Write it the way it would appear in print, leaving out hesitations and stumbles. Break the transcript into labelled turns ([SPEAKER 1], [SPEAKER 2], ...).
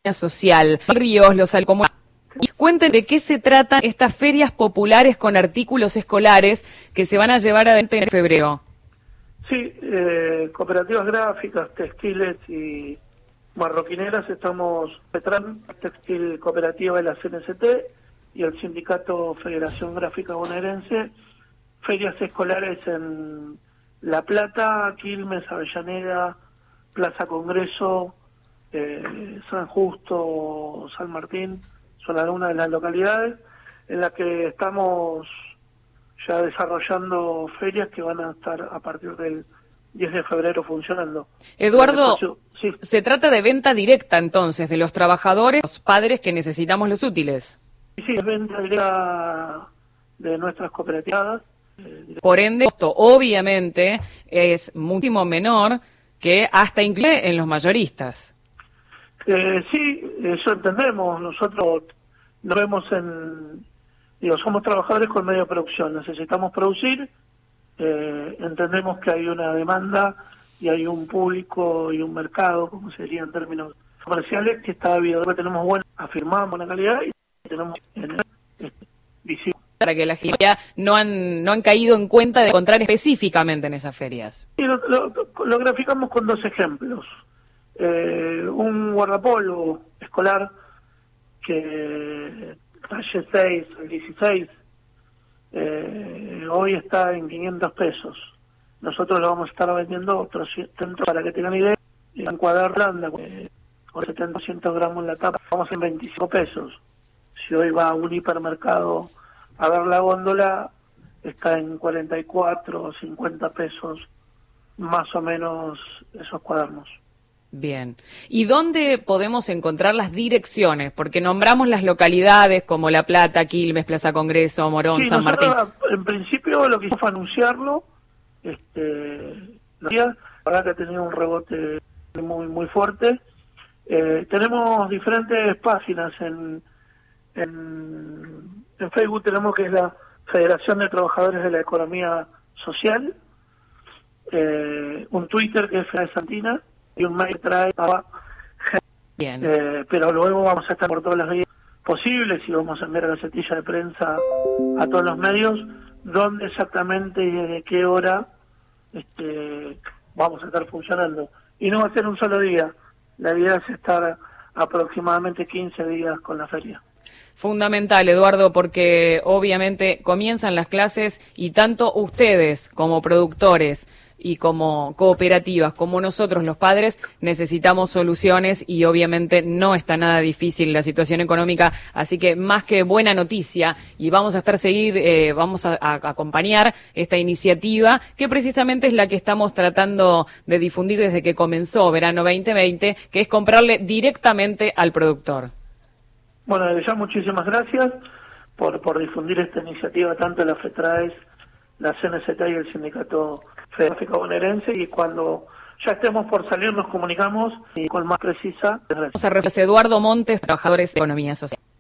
[SPEAKER 1] social, Ríos, los Alcomuelas. Y cuenten de qué se tratan estas ferias populares con artículos escolares que se van a llevar adelante en febrero.
[SPEAKER 2] Sí, cooperativas gráficas, textiles y marroquineras, estamos Petran, Textil Cooperativa de la CNCT y el Sindicato Federación Gráfica Bonaerense, ferias escolares en La Plata, Quilmes, Avellaneda, Plaza Congreso, San Justo, San Martín, son algunas de las localidades en las que estamos ya desarrollando ferias que van a estar a partir del 10 de febrero funcionando.
[SPEAKER 1] Eduardo,
[SPEAKER 2] sí.
[SPEAKER 1] Se trata de venta directa entonces de los trabajadores, los padres que necesitamos los útiles.
[SPEAKER 2] Sí, es venta directa de nuestras cooperativas.
[SPEAKER 1] Por ende, esto obviamente es muchísimo menor que hasta incluye en los mayoristas.
[SPEAKER 2] Sí, eso entendemos. Nosotros nos vemos somos trabajadores con medio de producción. Necesitamos producir. Entendemos que hay una demanda y hay un público y un mercado, como sería en términos comerciales, que está habido. Tenemos afirmamos buena calidad y tenemos visible.
[SPEAKER 1] Para que la gente no han caído en cuenta de encontrar específicamente en esas ferias.
[SPEAKER 2] Y lo graficamos con dos ejemplos. Un guardapolvo escolar que talle 6 al 16 hoy está en 500 pesos. Nosotros lo vamos a estar vendiendo otros 70, para que tengan idea, en cuadro blanda con 700 gramos en la tapa, vamos en 25 pesos. Si hoy va a un hipermercado a ver la góndola, está en 44 o 50 pesos, más o menos, esos cuadernos.
[SPEAKER 1] Bien. ¿Y dónde podemos encontrar las direcciones? Porque nombramos las localidades como La Plata, Quilmes, Plaza Congreso, Morón,
[SPEAKER 2] Sí,
[SPEAKER 1] San Martín.
[SPEAKER 2] En principio lo que hicimos fue anunciarlo. La verdad que ha tenido un rebote muy muy fuerte. Tenemos diferentes páginas en Facebook. Tenemos que es la Federación de Trabajadores de la Economía Social, un Twitter que es Fede Santina y un mail trae
[SPEAKER 1] Bien.
[SPEAKER 2] pero luego vamos a estar por todas las vías posibles y vamos a enviar la gacetilla de prensa a todos los medios dónde exactamente y de qué hora vamos a estar funcionando. Y no va a ser un solo día, la idea es estar aproximadamente 15 días con la feria.
[SPEAKER 1] Fundamental, Eduardo, porque obviamente comienzan las clases y tanto ustedes como productores y como cooperativas, como nosotros los padres, necesitamos soluciones y obviamente no está nada difícil la situación económica, así que más que buena noticia y vamos a vamos a acompañar esta iniciativa que precisamente es la que estamos tratando de difundir desde que comenzó verano 2020, que es comprarle directamente al productor.
[SPEAKER 2] Bueno, desde ya muchísimas gracias por difundir esta iniciativa, tanto la FETRAES, la CNCT y el Sindicato Gráfico Bonaerense, y cuando ya estemos por salir nos comunicamos y con más precisa.
[SPEAKER 1] Eduardo Montes, trabajadores de Economía Social.